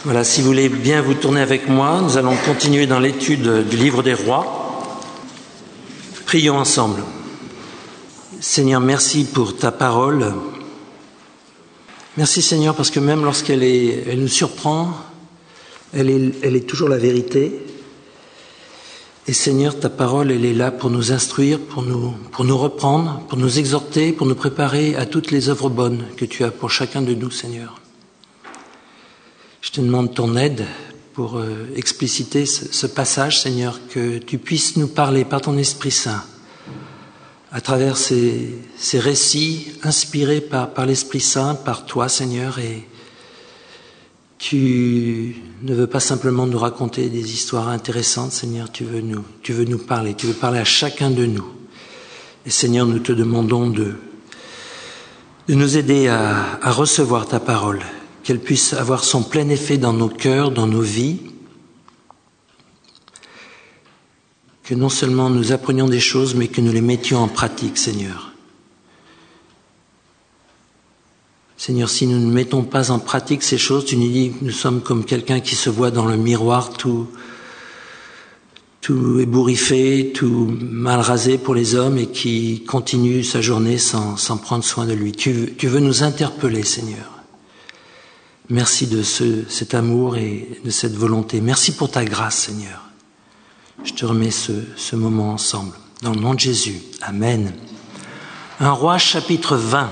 Voilà, si vous voulez bien vous tourner avec moi, nous allons continuer dans l'étude du livre des rois. Prions ensemble. Seigneur, merci pour ta parole. Merci Seigneur, parce que même elle nous surprend, elle est toujours la vérité. Et Seigneur, ta parole, elle est là pour nous instruire, pour nous reprendre, pour nous exhorter, pour nous préparer à toutes les œuvres bonnes que tu as pour chacun de nous, Seigneur. Je te demande ton aide pour expliciter ce passage, Seigneur, que tu puisses nous parler par ton Esprit Saint, à travers ces récits inspirés par l'Esprit Saint, par toi, Seigneur, et tu ne veux pas simplement nous raconter des histoires intéressantes, Seigneur, tu veux nous parler, tu veux parler à chacun de nous. Et Seigneur, nous te demandons de nous aider à recevoir ta parole, qu'elle puisse avoir son plein effet dans nos cœurs, dans nos vies, que non seulement nous apprenions des choses, mais que nous les mettions en pratique, Seigneur. Seigneur, si nous ne mettons pas en pratique ces choses, tu nous dis que nous sommes comme quelqu'un qui se voit dans le miroir tout ébouriffé, tout mal rasé pour les hommes et qui continue sa journée sans prendre soin de lui. Tu veux nous interpeller, Seigneur. Merci de cet amour et de cette volonté. Merci pour ta grâce, Seigneur. Je te remets ce moment ensemble. Dans le nom de Jésus. Amen. 1 Roi, chapitre 20.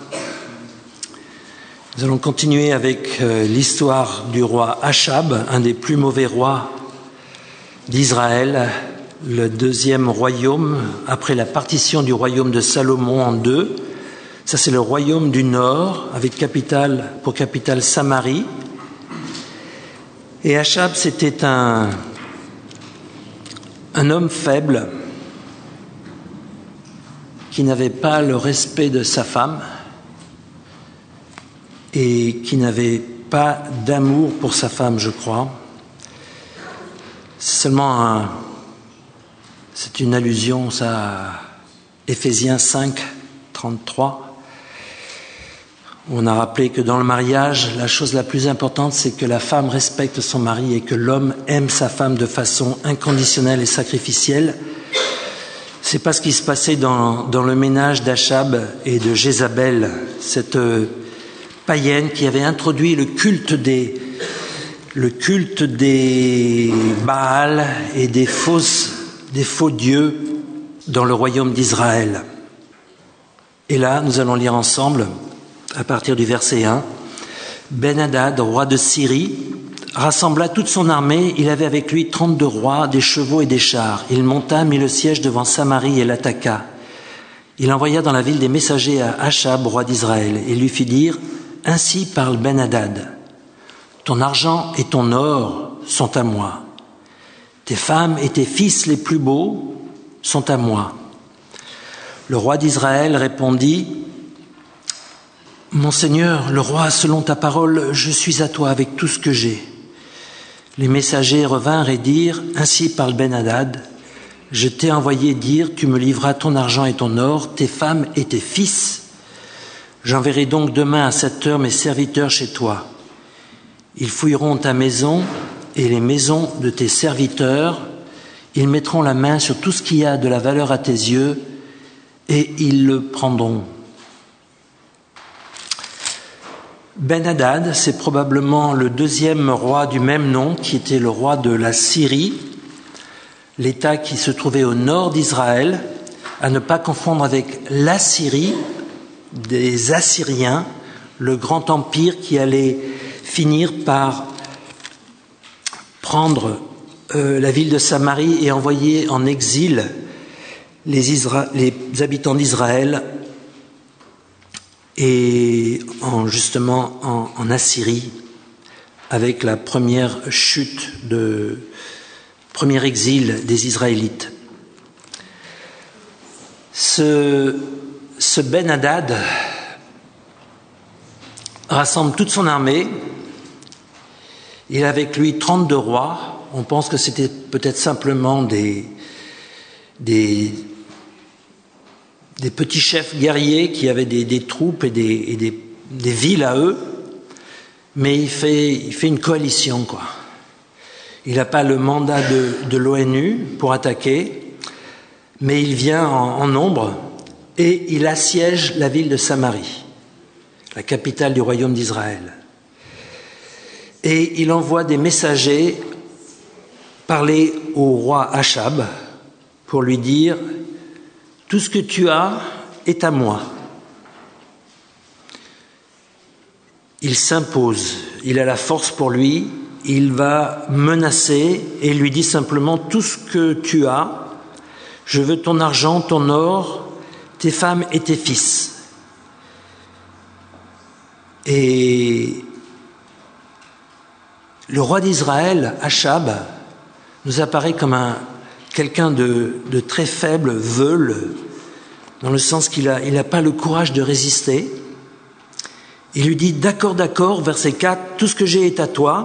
Nous allons continuer avec l'histoire du roi Achab, un des plus mauvais rois d'Israël, le deuxième royaume, après la partition du royaume de Salomon en deux. Ça, c'est le royaume du Nord, avec pour capitale Samarie. Et Achab, c'était un homme faible qui n'avait pas le respect de sa femme et qui n'avait pas d'amour pour sa femme, je crois. C'est seulement c'est une allusion, ça, à Éphésiens 5, 33. On a rappelé que dans le mariage, la chose la plus importante, c'est que la femme respecte son mari et que l'homme aime sa femme de façon inconditionnelle et sacrificielle. C'est pas ce qui se passait dans le ménage d'Achab et de Jézabel, cette païenne qui avait introduit le culte des Baals et des faux dieux dans le royaume d'Israël. Et là, nous allons lire ensemble, à partir du verset 1, Ben-Hadad, roi de Syrie, rassembla toute son armée. Il avait avec lui 32 rois, des chevaux et des chars. Il monta, mit le siège devant Samarie et l'attaqua. Il envoya dans la ville des messagers à Achab, roi d'Israël, et lui fit dire « Ainsi parle Ben-Hadad. Ton argent et ton or sont à moi. Tes femmes et tes fils les plus beaux sont à moi. » Le roi d'Israël répondit « Mon Seigneur, le roi, selon ta parole, je suis à toi avec tout ce que j'ai. » Les messagers revinrent et dirent « Ainsi parle Ben-Hadad. Je t'ai envoyé dire, tu me livreras ton argent et ton or, tes femmes et tes fils. J'enverrai donc demain à 7 heures mes serviteurs chez toi. Ils fouilleront ta maison et les maisons de tes serviteurs. Ils mettront la main sur tout ce qui a de la valeur à tes yeux et ils le prendront. » Ben-Hadad, c'est probablement le deuxième roi du même nom, qui était le roi de la Syrie, l'État qui se trouvait au nord d'Israël, à ne pas confondre avec l'Assyrie des Assyriens, le grand empire qui allait finir par prendre la ville de Samarie et envoyer en exil les habitants d'Israël et en Assyrie, avec la première premier exil des Israélites. Ce Ben-Hadad rassemble toute son armée. Il a avec lui 32 rois. On pense que c'était peut-être simplement des petits chefs guerriers qui avaient des troupes et des villes à eux. mais il fait une coalition, quoi. Il n'a pas le mandat de l'ONU pour attaquer, mais il vient en nombre et il assiège la ville de Samarie, la capitale du royaume d'Israël. Et il envoie des messagers parler au roi Achab pour lui dire « Tout ce que tu as est à moi ». Il s'impose, il a la force pour lui, il va menacer et lui dit simplement « Tout ce que tu as, je veux ton argent, ton or, tes femmes et tes fils. » Et le roi d'Israël, Achab, nous apparaît comme quelqu'un de très faible, veule, dans le sens qu'il n'a pas le courage de résister. Il lui dit « D'accord, d'accord », verset 4, « Tout ce que j'ai est à toi. »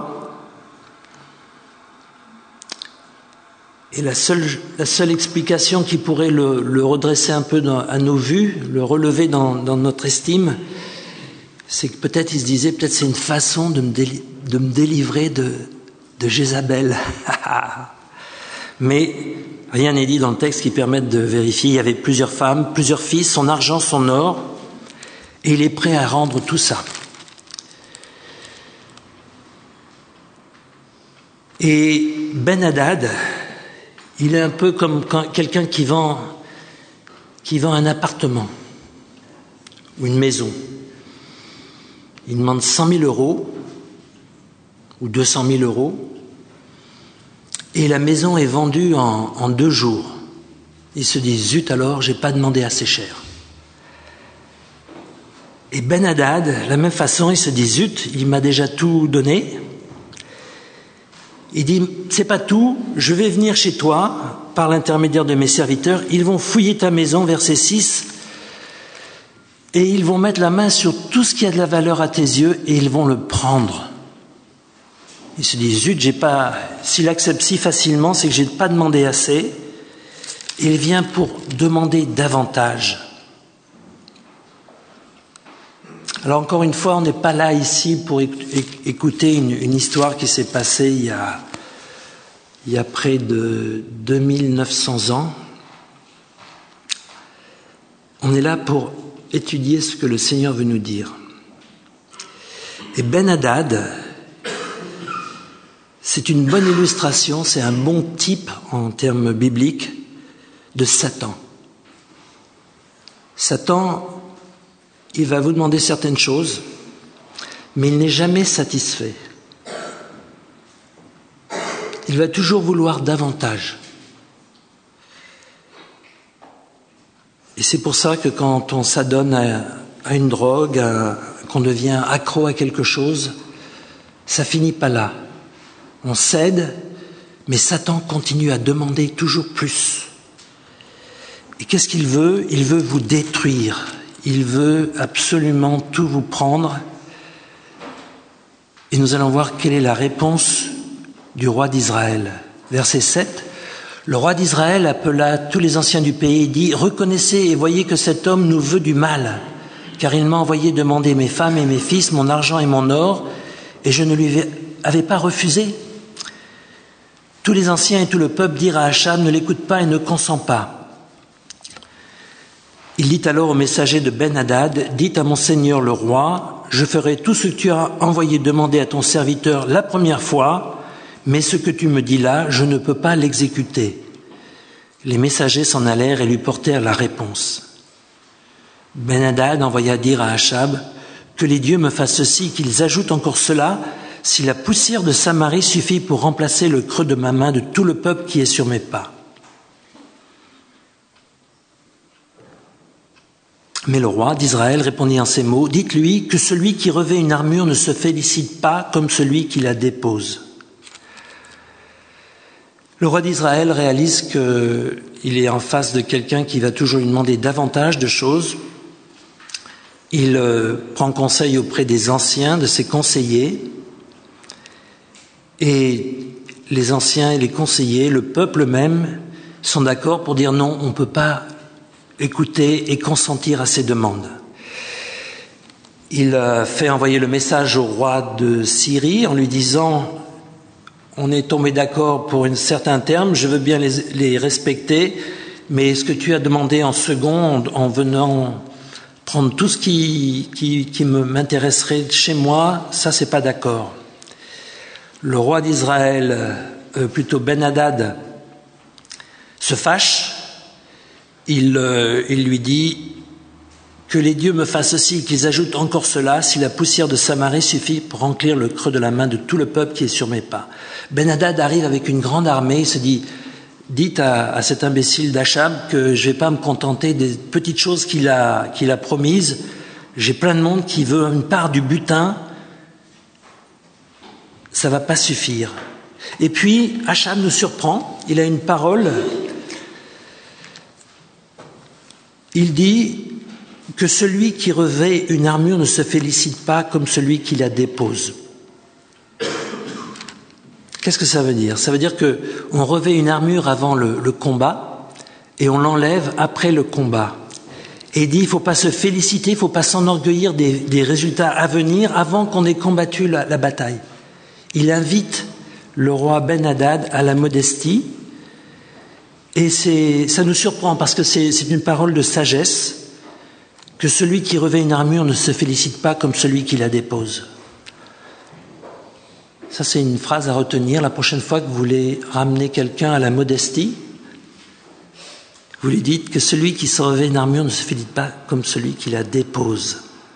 Et la seule explication qui pourrait le redresser un peu à nos vues, le relever dans notre estime, c'est que peut-être il se disait, peut-être c'est une façon de me délivrer de Jézabel. Mais rien n'est dit dans le texte qui permette de vérifier. Il y avait plusieurs femmes, plusieurs fils, son argent, son or, et il est prêt à rendre tout ça. Et Ben-Hadad, il est un peu comme quelqu'un qui vend un appartement ou une maison. Il demande 100 000 euros ou 200 000 euros et la maison est vendue en 2 jours. Il se dit, zut alors, j'ai pas demandé assez cher. Et Ben-Hadad, de la même façon, il se dit, zut, il m'a déjà tout donné. Il dit, c'est pas tout, je vais venir chez toi par l'intermédiaire de mes serviteurs, ils vont fouiller ta maison, verset 6, et ils vont mettre la main sur tout ce qui a de la valeur à tes yeux et ils vont le prendre. Il se dit, zut, s'il accepte si facilement, c'est que j'ai pas demandé assez. Il vient pour demander davantage. Alors encore une fois, on n'est pas là ici pour écouter une histoire qui s'est passée il y a près de 2900 ans. On est là pour étudier ce que le Seigneur veut nous dire. Et Ben-Hadad, c'est une bonne illustration, c'est un bon type en termes bibliques de Satan. Satan, il va vous demander certaines choses, mais il n'est jamais satisfait. Il va toujours vouloir davantage. Et c'est pour ça que quand on s'adonne à une drogue, qu'on devient accro à quelque chose, ça finit pas là. On cède, mais Satan continue à demander toujours plus. Et qu'est-ce qu'il veut ? Il veut vous détruire. Il veut absolument tout vous prendre. Et nous allons voir quelle est la réponse du roi d'Israël. Verset 7. Le roi d'Israël appela tous les anciens du pays et dit « Reconnaissez et voyez que cet homme nous veut du mal, car il m'a envoyé demander mes femmes et mes fils, mon argent et mon or, et je ne lui avais pas refusé. » Tous les anciens et tout le peuple dirent à Achab « Ne l'écoute pas et ne consent pas. » Il dit alors au messager de Ben-Hadad « Dites à mon seigneur le roi, je ferai tout ce que tu as envoyé demander à ton serviteur la première fois, mais ce que tu me dis là, je ne peux pas l'exécuter. » Les messagers s'en allèrent et lui portèrent la réponse. Ben-Hadad envoya dire à Achab « Que les dieux me fassent ceci, qu'ils ajoutent encore cela, si la poussière de Samarie suffit pour remplacer le creux de ma main de tout le peuple qui est sur mes pas. » Mais le roi d'Israël répondit en ces mots, « Dites-lui que celui qui revêt une armure ne se félicite pas comme celui qui la dépose. » Le roi d'Israël réalise qu'il est en face de quelqu'un qui va toujours lui demander davantage de choses. Il prend conseil auprès des anciens, de ses conseillers. Et les anciens et les conseillers, le peuple même, sont d'accord pour dire non, on ne peut pas écouter et consentir à ces demandes. il fait envoyer le message au roi de Syrie en lui disant « On est tombé d'accord pour un certain terme, je veux bien les respecter, mais ce que tu as demandé en second, en venant prendre tout ce qui m'intéresserait chez moi, ça c'est pas d'accord. » Le roi d'Israël, plutôt Ben-Hadad, se fâche, il lui dit « Que les dieux me fassent ceci, qu'ils ajoutent encore cela, si la poussière de Samarie suffit pour remplir le creux de la main de tout le peuple qui est sur mes pas. » Ben-Hadad arrive avec une grande armée, il se dit « Dites à cet imbécile d'Achab que je ne vais pas me contenter des petites choses qu'il a promises. J'ai plein de monde qui veut une part du butin. Ça ne va pas suffire. » Et puis, Achab nous surprend, il a une parole. Il dit que celui qui revêt une armure ne se félicite pas comme celui qui la dépose. Qu'est-ce que ça veut dire? Ça veut dire qu'on revêt une armure avant le combat et on l'enlève après le combat. Et il dit, il ne faut pas se féliciter, il ne faut pas s'enorgueillir des résultats à venir avant qu'on ait combattu la bataille. Il invite le roi Ben-Hadad à la modestie. Et ça nous surprend parce que c'est une parole de sagesse, que celui qui revêt une armure ne se félicite pas comme celui qui la dépose. Ça, c'est une phrase à retenir. La prochaine fois que vous voulez ramener quelqu'un à la modestie, vous lui dites que celui qui se revêt une armure ne se félicite pas comme celui qui la dépose.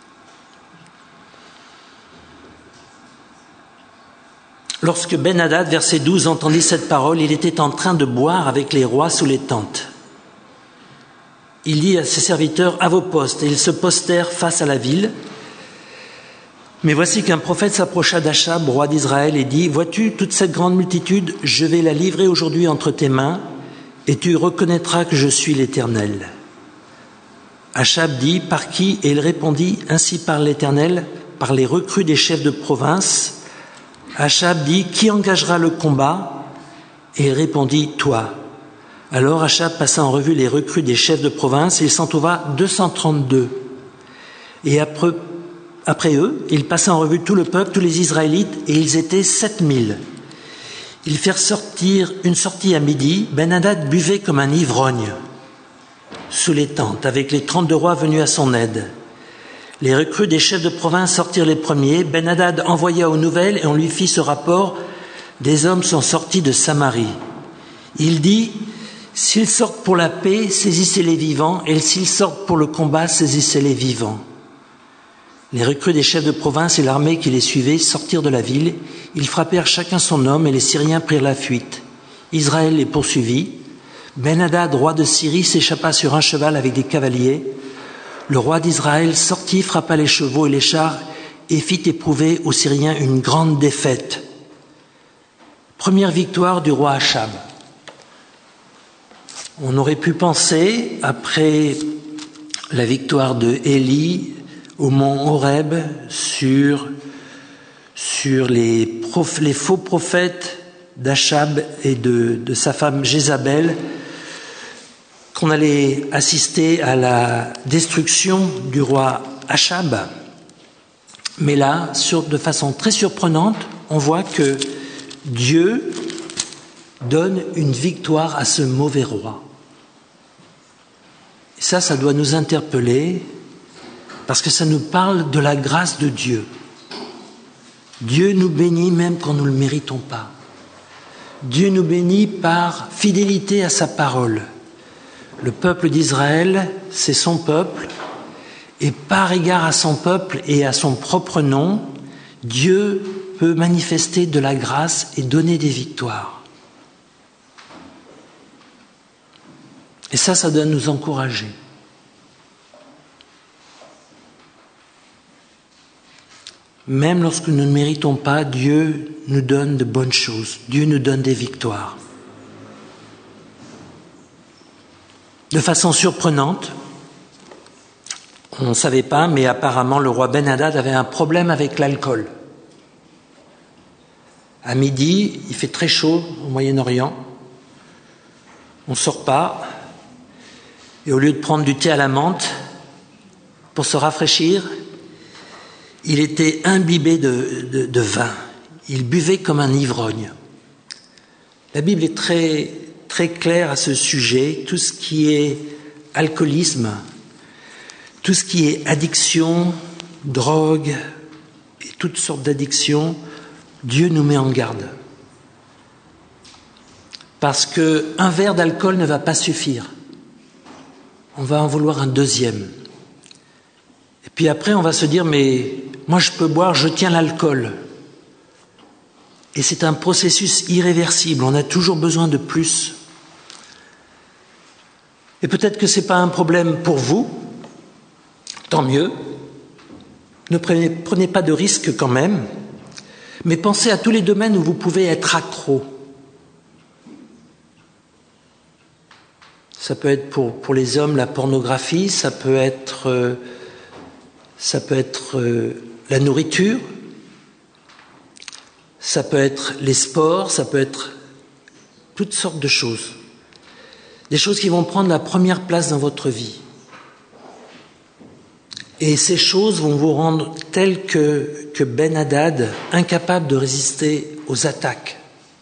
Lorsque Ben-Hadad, verset 12, entendit cette parole, il était en train de boire avec les rois sous les tentes. Il dit à ses serviteurs, « À vos postes », et ils se postèrent face à la ville. Mais voici qu'un prophète s'approcha d'Achab, roi d'Israël, et dit, « Vois-tu toute cette grande multitude, je vais la livrer aujourd'hui entre tes mains, et tu reconnaîtras que je suis l'Éternel. » Achab dit, « Par qui ?» Et il répondit, « Ainsi par l'Éternel, par les recrues des chefs de province. » Achab dit, « Qui engagera le combat ?» Et il répondit, « Toi. » Alors Achab passa en revue les recrues des chefs de province, et il s'en trouva 232. Et après eux, il passa en revue tout le peuple, tous les Israélites, et ils étaient 7000. Ils firent sortir une sortie à midi. Ben-Hadad buvait comme un ivrogne sous les tentes, avec les 32 rois venus à son aide. Les recrues des chefs de province sortirent les premiers. Ben-Hadad envoya aux nouvelles et on lui fit ce rapport. Des hommes sont sortis de Samarie. Il dit, s'ils sortent pour la paix, saisissez-les vivants, et s'ils sortent pour le combat, saisissez-les vivants. Les recrues des chefs de province et l'armée qui les suivait sortirent de la ville. Ils frappèrent chacun son homme et les Syriens prirent la fuite. Israël les poursuivit. Ben-Hadad, roi de Syrie, s'échappa sur un cheval avec des cavaliers. Le roi d'Israël sortit, frappa les chevaux et les chars et fit éprouver aux Syriens une grande défaite. Première victoire du roi Achab. On aurait pu penser, après la victoire de Élie au mont Horeb sur les faux prophètes d'Achab et de sa femme Jézabel, qu'on allait assister à la destruction du roi Achab. Mais là, de façon très surprenante, on voit que Dieu donne une victoire à ce mauvais roi. Et ça doit nous interpeller, parce que ça nous parle de la grâce de Dieu. Dieu nous bénit même quand nous ne le méritons pas. Dieu nous bénit par fidélité à sa parole. Le peuple d'Israël, c'est son peuple, et par égard à son peuple et à son propre nom, Dieu peut manifester de la grâce et donner des victoires. Et ça doit nous encourager. Même lorsque nous ne méritons pas, Dieu nous donne de bonnes choses. Dieu nous donne des victoires. De façon surprenante, on ne savait pas, mais apparemment le roi Ben-Hadad avait un problème avec l'alcool. À midi, il fait très chaud au Moyen-Orient. On ne sort pas. Et au lieu de prendre du thé à la menthe pour se rafraîchir, il était imbibé de vin. Il buvait comme un ivrogne. La Bible est très, très claire à ce sujet. Tout ce qui est alcoolisme, tout ce qui est addiction, drogue et toutes sortes d'addictions, Dieu nous met en garde. Parce qu'un verre d'alcool ne va pas suffire. On va en vouloir un deuxième. Et puis après, on va se dire, mais moi je peux boire, je tiens l'alcool. Et c'est un processus irréversible, on a toujours besoin de plus. Et peut-être que ce n'est pas un problème pour vous, tant mieux. Ne prenez pas de risques quand même, mais pensez à tous les domaines où vous pouvez être accro. Ça peut être pour les hommes la pornographie, ça peut être la nourriture, ça peut être les sports, ça peut être toutes sortes de choses. Des choses qui vont prendre la première place dans votre vie. Et ces choses vont vous rendre tels que Ben Hadad, incapable de résister aux attaques.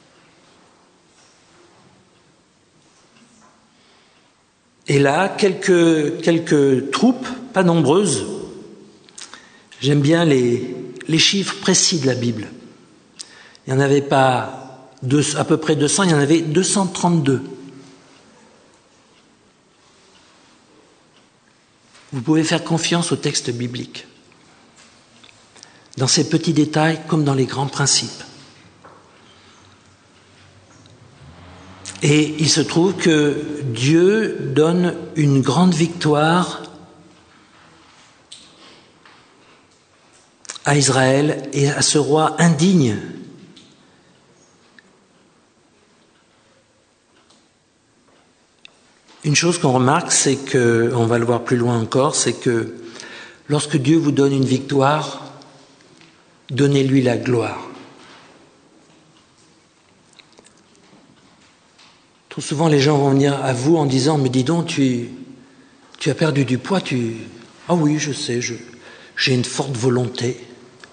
Et là, quelques troupes, pas nombreuses, j'aime bien les chiffres précis de la Bible. Il n'y en avait pas à peu près 200, il y en avait 232. Vous pouvez faire confiance au texte biblique, dans ces petits détails comme dans les grands principes. Et il se trouve que Dieu donne une grande victoire à Israël et à ce roi indigne. Une chose qu'on remarque, c'est que, on va le voir plus loin encore, c'est que lorsque Dieu vous donne une victoire, donnez-lui la gloire. Trop souvent, les gens vont venir à vous en disant « Mais dis donc, tu as perdu du poids, Ah oui, je sais, j'ai une forte volonté. »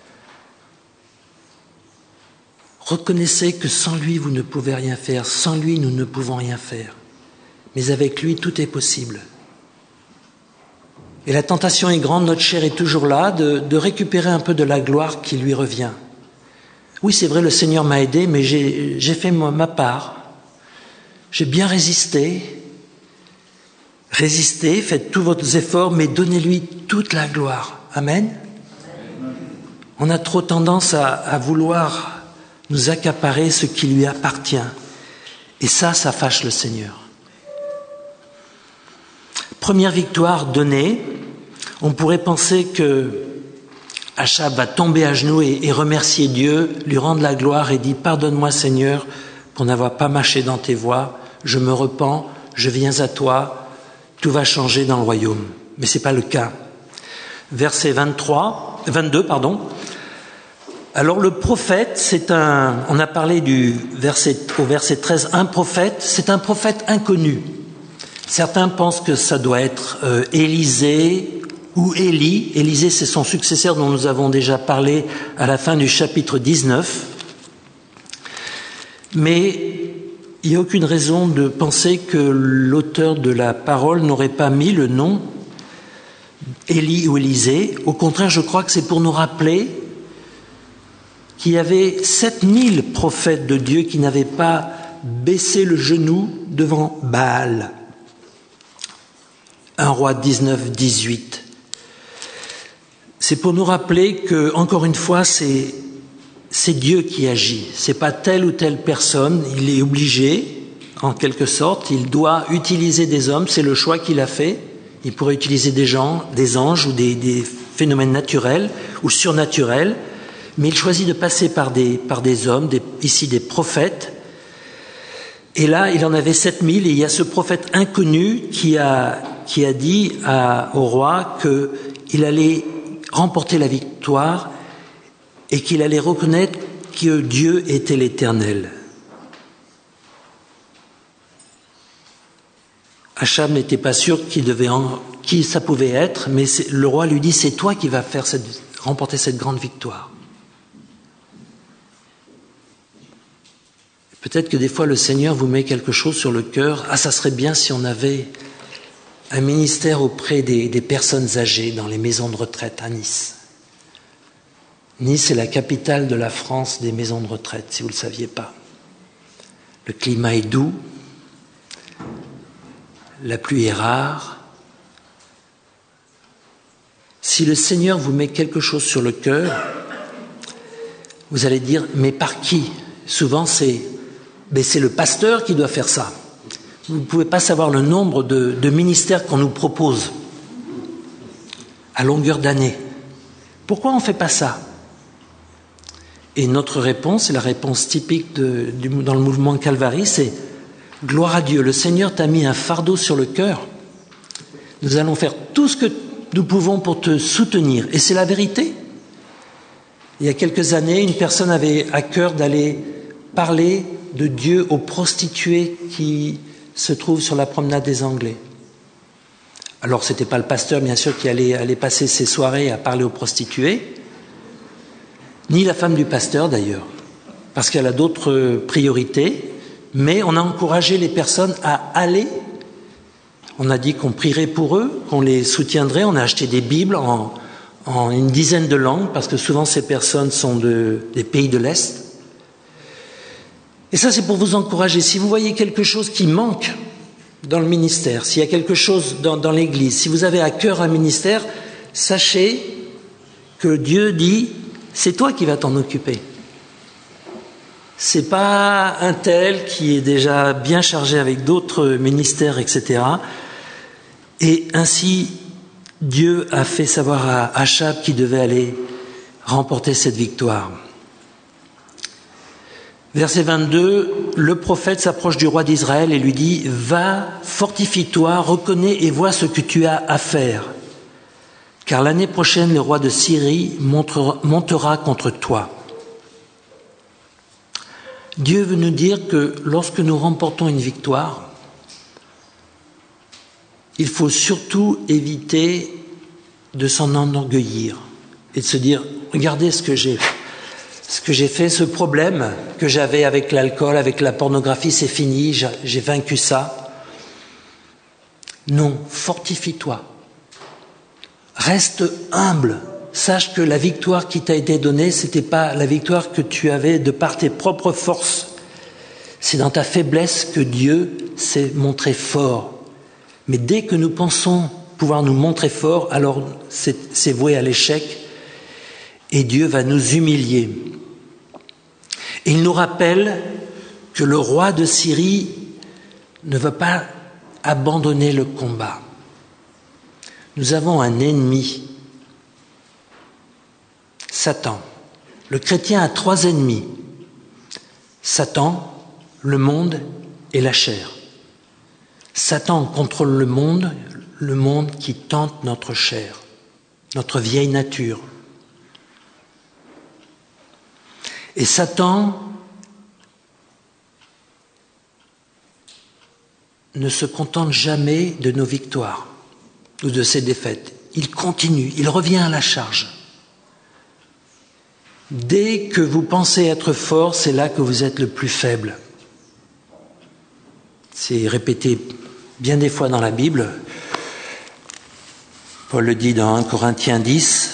Reconnaissez que sans lui, vous ne pouvez rien faire. Sans lui, nous ne pouvons rien faire. Mais avec lui, tout est possible. Et la tentation est grande, notre chair est toujours là, de récupérer un peu de la gloire qui lui revient. Oui, c'est vrai, le Seigneur m'a aidé, mais j'ai fait ma part. J'ai bien résisté. Résistez, faites tous vos efforts, mais donnez-lui toute la gloire. Amen. On a trop tendance à vouloir nous accaparer ce qui lui appartient. Et ça fâche le Seigneur. Première victoire donnée, on pourrait penser que Achab va tomber à genoux et remercier Dieu, lui rendre la gloire et dit « Pardonne-moi Seigneur pour n'avoir pas marché dans tes voies, je me repens, je viens à toi, tout va changer dans le royaume. » Mais ce n'est pas le cas. Verset 22. Alors le prophète, on a parlé au verset 13, un prophète, c'est un prophète inconnu. Certains pensent que ça doit être Élisée ou Élie. Élisée, c'est son successeur dont nous avons déjà parlé à la fin du chapitre 19. Mais il n'y a aucune raison de penser que l'auteur de la parole n'aurait pas mis le nom Élie ou Élisée. Au contraire, je crois que c'est pour nous rappeler qu'il y avait 7000 prophètes de Dieu qui n'avaient pas baissé le genou devant Baal. 1 Roi 19, 18. C'est pour nous rappeler que, encore une fois, c'est Dieu qui agit. C'est pas telle ou telle personne. Il est obligé, en quelque sorte. Il doit utiliser des hommes. C'est le choix qu'il a fait. Il pourrait utiliser des anges ou des phénomènes naturels ou surnaturels. Mais il choisit de passer par des hommes, ici des prophètes. Et là, il en avait 7000. Et il y a ce prophète inconnu qui a dit au roi qu'il allait remporter la victoire et qu'il allait reconnaître que Dieu était l'Éternel. Achab n'était pas sûr qui ça pouvait être, mais le roi lui dit « C'est toi qui vas remporter cette grande victoire. Peut-être que des fois le Seigneur vous met quelque chose sur le cœur. Ah, ça serait bien si on avait un ministère auprès des personnes âgées dans les maisons de retraite à Nice. Nice est la capitale de la France des maisons de retraite, si vous ne le saviez pas. Le climat est doux, la pluie est rare. Si le Seigneur vous met quelque chose sur le cœur, vous allez dire, mais par qui? Souvent c'est le pasteur qui doit faire ça. Vous ne pouvez pas savoir le nombre de ministères qu'on nous propose à longueur d'année. Pourquoi on ne fait pas ça? Et notre réponse, et la réponse typique dans le mouvement Calvary, c'est « Gloire à Dieu, le Seigneur t'a mis un fardeau sur le cœur. Nous allons faire tout ce que nous pouvons pour te soutenir. » Et c'est la vérité. Il y a quelques années, une personne avait à cœur d'aller parler de Dieu aux prostituées qui se trouvent sur la promenade des Anglais. Alors, ce n'était pas le pasteur, bien sûr, qui allait passer ses soirées à parler aux prostituées, ni la femme du pasteur, d'ailleurs, parce qu'elle a d'autres priorités, mais on a encouragé les personnes à aller. On a dit qu'on prierait pour eux, qu'on les soutiendrait. On a acheté des Bibles en une dizaine de langues, parce que souvent ces personnes sont des pays de l'Est. Et ça, c'est pour vous encourager. Si vous voyez quelque chose qui manque dans le ministère, s'il y a quelque chose dans l'Église, si vous avez à cœur un ministère, sachez que Dieu dit, c'est toi qui vas t'en occuper. C'est pas un tel qui est déjà bien chargé avec d'autres ministères, etc. Et ainsi, Dieu a fait savoir à Achab qu'il devait aller remporter cette victoire. Verset 22, le prophète s'approche du roi d'Israël et lui dit « Va, fortifie-toi, reconnais et vois ce que tu as à faire, car l'année prochaine, le roi de Syrie montera contre toi. » Dieu veut nous dire que lorsque nous remportons une victoire, il faut surtout éviter de s'en enorgueillir et de se dire « Regardez ce que j'ai fait, ce problème que j'avais avec l'alcool, avec la pornographie, c'est fini, j'ai vaincu ça. » Non, fortifie-toi. Reste humble. Sache que la victoire qui t'a été donnée, c'était pas la victoire que tu avais de par tes propres forces. C'est dans ta faiblesse que Dieu s'est montré fort. Mais dès que nous pensons pouvoir nous montrer fort, alors c'est voué à l'échec et Dieu va nous humilier. Et il nous rappelle que le roi de Syrie ne va pas abandonner le combat. Nous avons un ennemi, Satan. Le chrétien a 3 ennemis. Satan, le monde et la chair. Satan contrôle le monde qui tente notre chair, notre vieille nature. Et Satan ne se contente jamais de nos victoires ou de ses défaites. Il continue, il revient à la charge. Dès que vous pensez être fort, c'est là que vous êtes le plus faible. C'est répété bien des fois dans la Bible. Paul le dit dans 1 Corinthiens 10.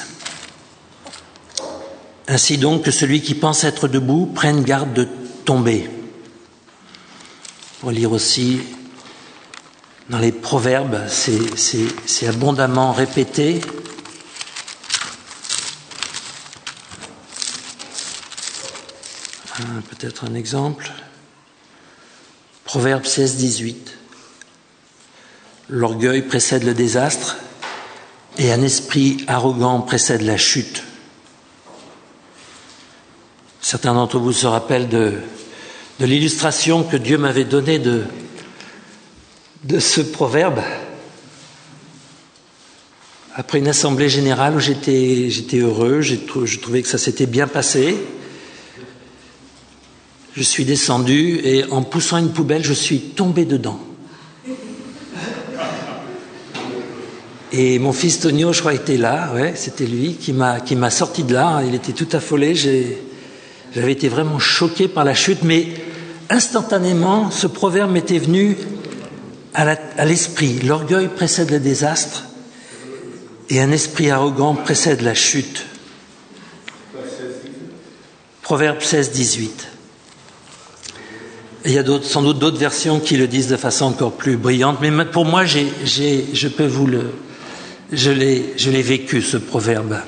Ainsi donc que celui qui pense être debout prenne garde de tomber. Pour lire aussi dans les Proverbes, c'est abondamment répété. Peut-être un exemple. Proverbe 16, 18. L'orgueil précède le désastre et un esprit arrogant précède la chute. Certains d'entre vous se rappellent de l'illustration que Dieu m'avait donnée de ce proverbe. Après une assemblée générale où j'étais heureux, je trouvais que ça s'était bien passé. Je suis descendu et en poussant une poubelle, je suis tombé dedans. Et mon fils Tonio, je crois, était là. Ouais, c'était lui qui m'a sorti de là. Il était tout affolé. J'avais été vraiment choqué par la chute, mais instantanément, ce proverbe m'était venu à l'esprit. L'orgueil précède le désastre et un esprit arrogant précède la chute. Proverbe 16, 18. Il y a sans doute d'autres versions qui le disent de façon encore plus brillante, mais pour moi, je l'ai vécu, ce proverbe.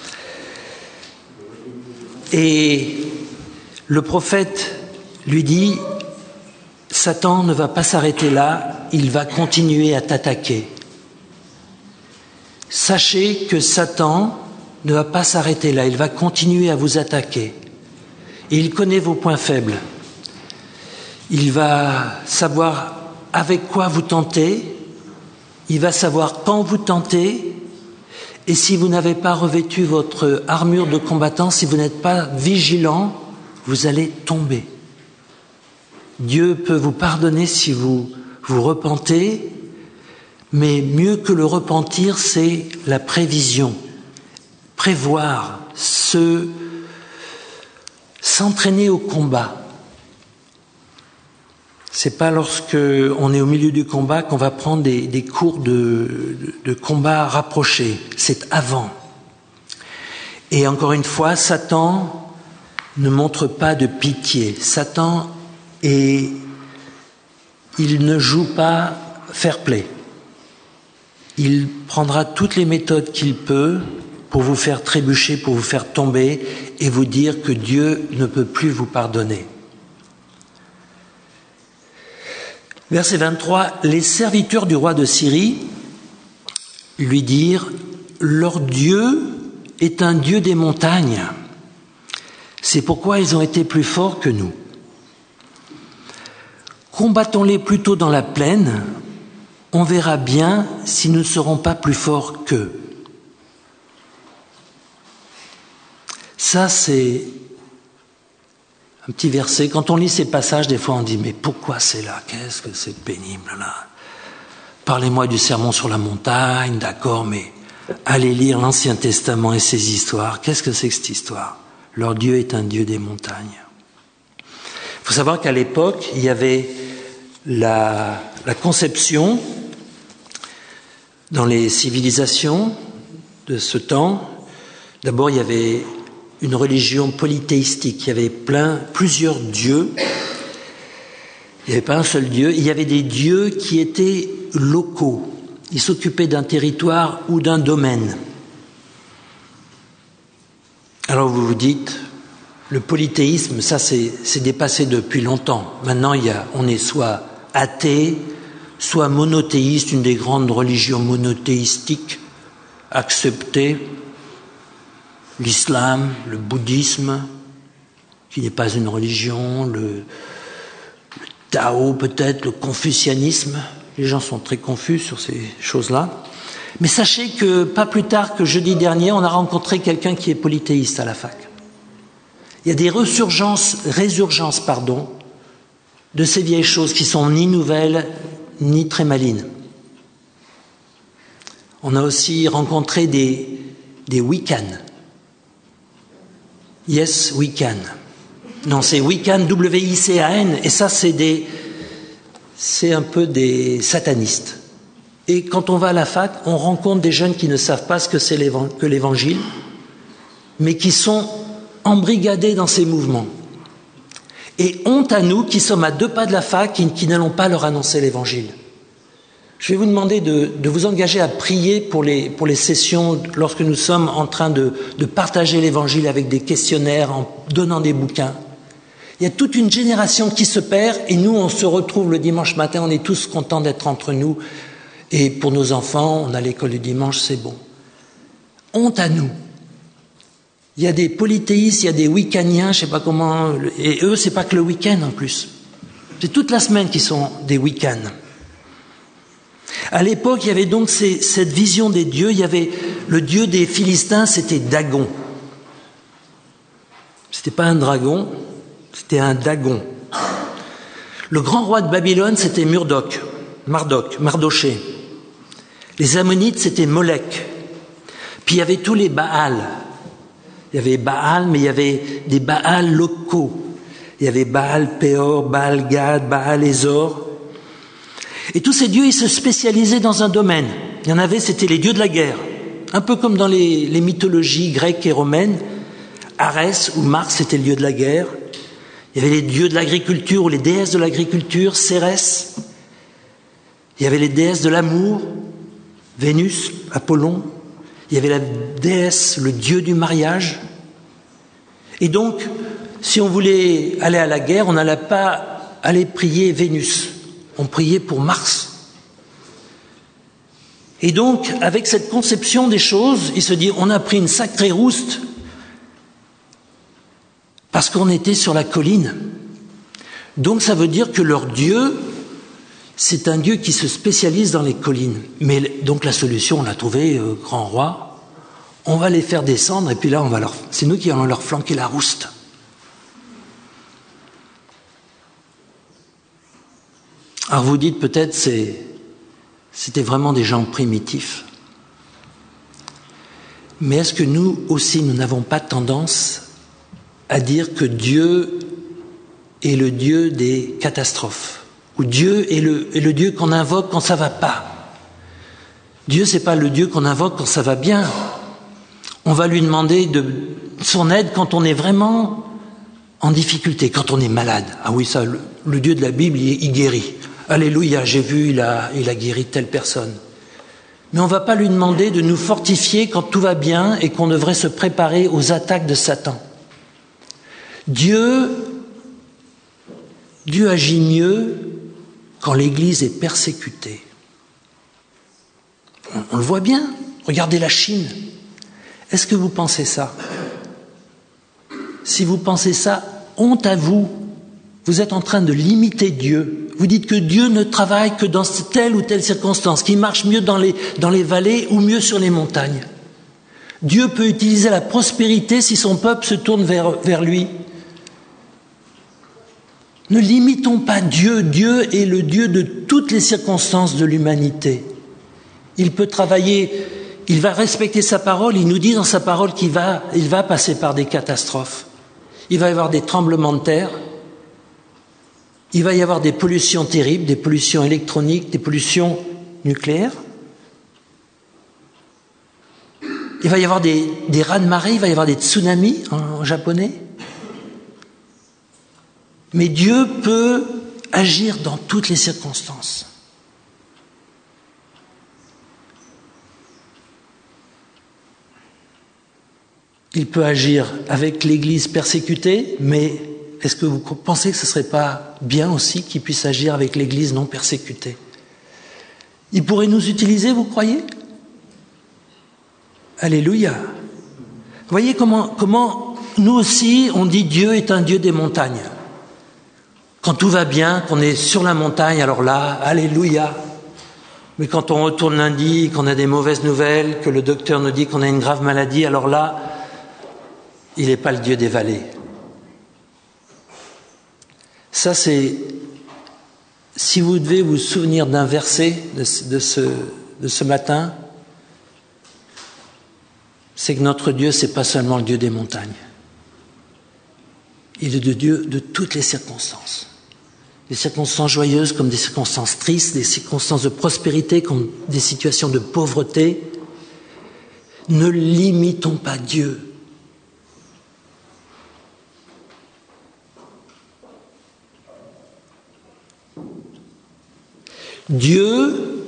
Et le prophète lui dit, Satan ne va pas s'arrêter là, il va continuer à t'attaquer. Sachez que Satan ne va pas s'arrêter là, il va continuer à vous attaquer. Et il connaît vos points faibles. Il va savoir avec quoi vous tentez, il va savoir quand vous tentez, et si vous n'avez pas revêtu votre armure de combattant, si vous n'êtes pas vigilant, vous allez tomber. Dieu peut vous pardonner si vous vous repentez, mais mieux que le repentir, c'est la prévision. Prévoir, s'entraîner au combat. C'est pas lorsque on est au milieu du combat qu'on va prendre des cours de combat rapprochés. C'est avant. Et encore une fois, Satan ne montre pas de pitié. Satan il ne joue pas fair play. Il prendra toutes les méthodes qu'il peut pour vous faire trébucher, pour vous faire tomber et vous dire que Dieu ne peut plus vous pardonner. Verset 23, les serviteurs du roi de Syrie lui dirent, leur Dieu est un Dieu des montagnes. C'est pourquoi ils ont été plus forts que nous. Combattons-les plutôt dans la plaine, on verra bien si nous ne serons pas plus forts qu'eux. Ça, c'est un petit verset. Quand on lit ces passages, des fois on dit, mais pourquoi c'est là? Qu'est-ce que c'est pénible là? Parlez-moi du sermon sur la montagne, d'accord, mais allez lire l'Ancien Testament et ses histoires. Qu'est-ce que c'est que cette histoire? Leur Dieu est un Dieu des montagnes. Il faut savoir qu'à l'époque, il y avait la conception dans les civilisations de ce temps. D'abord, il y avait une religion polythéistique. Il y avait plusieurs dieux. Il n'y avait pas un seul Dieu. Il y avait des dieux qui étaient locaux. Ils s'occupaient d'un territoire ou d'un domaine. Alors vous vous dites, le polythéisme, ça c'est dépassé depuis longtemps. Maintenant, on est soit athée, soit monothéiste, une des grandes religions monothéistiques acceptées. L'islam, le bouddhisme, qui n'est pas une religion, le Tao peut-être, le confucianisme. Les gens sont très confus sur ces choses-là. Mais sachez que pas plus tard que jeudi dernier, on a rencontré quelqu'un qui est polythéiste à la fac. Il y a des résurgences, de ces vieilles choses qui sont ni nouvelles, ni très malines. On a aussi rencontré des Wiccans. Yes, we can. Non, c'est Wiccan, W-I-C-A-N, et ça, c'est un peu des satanistes. Et quand on va à la fac, on rencontre des jeunes qui ne savent pas ce que c'est que l'évangile, mais qui sont embrigadés dans ces mouvements. Et honte à nous qui sommes à 2 pas de la fac et qui n'allons pas leur annoncer l'évangile. Je vais vous demander de vous engager à prier pour les sessions lorsque nous sommes en train de partager l'évangile avec des questionnaires, en donnant des bouquins. Il y a toute une génération qui se perd et nous, on se retrouve le dimanche matin, on est tous contents d'être entre nous. Et pour nos enfants, on a l'école du dimanche, c'est bon. Honte à nous. Il y a des polythéistes, il y a des wiccaniens, je sais pas comment, et eux, c'est pas que le week-end en plus. C'est toute la semaine qu'ils sont des wiccans. À l'époque, il y avait donc cette vision des dieux. Il y avait le dieu des Philistins, c'était Dagon. C'était pas un dragon, c'était un Dagon. Le grand roi de Babylone, c'était Mardoché. Les Ammonites, c'était Molech. Puis il y avait tous les Baals. Il y avait Baal, mais il y avait des Baals locaux. Il y avait Baal Péor, Baal Gad, Baal Ezor. Et tous ces dieux, ils se spécialisaient dans un domaine. Il y en avait, c'était les dieux de la guerre. Un peu comme dans les mythologies grecques et romaines. Arès ou Mars, c'était le dieu de la guerre. Il y avait les dieux de l'agriculture ou les déesses de l'agriculture, Cérès. Il y avait les déesses de l'amour, Vénus, Apollon. Il y avait la déesse, le dieu du mariage. Et donc, si on voulait aller à la guerre, on n'allait pas aller prier Vénus. On priait pour Mars. Et donc, avec cette conception des choses, il se dit, on a pris une sacrée rouste parce qu'on était sur la colline. Donc, ça veut dire que leur Dieu, c'est un Dieu qui se spécialise dans les collines. Mais donc, la solution, on l'a trouvée, grand roi. On va les faire descendre et puis là, c'est nous qui allons leur flanquer la rouste. Alors, vous dites peut-être, c'était vraiment des gens primitifs. Mais est-ce que nous aussi, nous n'avons pas tendance à dire que Dieu est le Dieu des catastrophes, ou Dieu est le Dieu qu'on invoque quand ça va pas? Dieu, c'est pas le Dieu qu'on invoque quand ça va bien. On va lui demander de son aide quand on est vraiment en difficulté, quand on est malade. Ah oui, ça, le Dieu de la Bible, il guérit. Alléluia, j'ai vu, il a guéri telle personne. Mais on ne va pas lui demander de nous fortifier quand tout va bien et qu'on devrait se préparer aux attaques de Satan. Dieu agit mieux quand l'Église est persécutée. On le voit bien. Regardez la Chine. Est-ce que vous pensez ça? Si vous pensez ça, honte à vous. Vous êtes en train de limiter Dieu. Vous dites que Dieu ne travaille que dans telle ou telle circonstance, qu'il marche mieux dans les vallées ou mieux sur les montagnes. Dieu peut utiliser la prospérité si son peuple se tourne vers lui. Ne limitons pas Dieu. Dieu est le Dieu de toutes les circonstances de l'humanité. Il peut travailler, il va respecter sa parole. Il nous dit dans sa parole qu'il va passer par des catastrophes. Il va y avoir des tremblements de terre. Il va y avoir des pollutions terribles, des pollutions électroniques, des pollutions nucléaires. Il va y avoir des raz-de-marée, il va y avoir des tsunamis en japonais. Mais Dieu peut agir dans toutes les circonstances. Il peut agir avec l'Église persécutée, mais est-ce que vous pensez que ce ne serait pas bien aussi qu'il puisse agir avec l'Église non persécutée? Il pourrait nous utiliser, vous croyez? Alléluia. Vous voyez comment nous aussi, on dit Dieu est un Dieu des montagnes. Quand tout va bien, qu'on est sur la montagne, alors là, alléluia. Mais quand on retourne lundi, qu'on a des mauvaises nouvelles, que le docteur nous dit qu'on a une grave maladie, alors là, il n'est pas le Dieu des vallées. Ça, c'est... Si vous devez vous souvenir d'un verset de ce matin, c'est que notre Dieu, c'est pas seulement le Dieu des montagnes. Il est le Dieu de toutes les circonstances. Des circonstances joyeuses comme des circonstances tristes, des circonstances de prospérité comme des situations de pauvreté. Ne limitons pas Dieu. Dieu,